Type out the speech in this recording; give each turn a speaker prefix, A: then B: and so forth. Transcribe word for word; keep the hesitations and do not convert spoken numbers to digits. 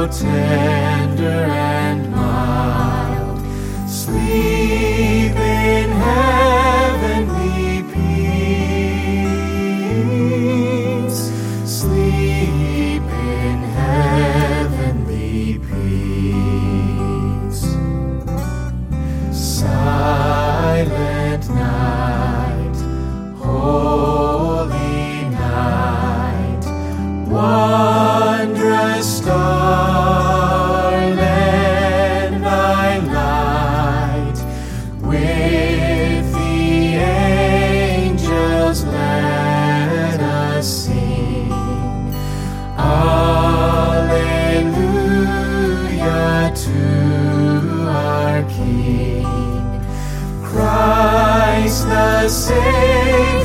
A: so tender and mild, sleep in heavenly peace, sleep in heavenly peace. Silent night, holy night, wondrous star, lend thy light. With the angels let us sing, Alleluia to our King, Christ the Savior.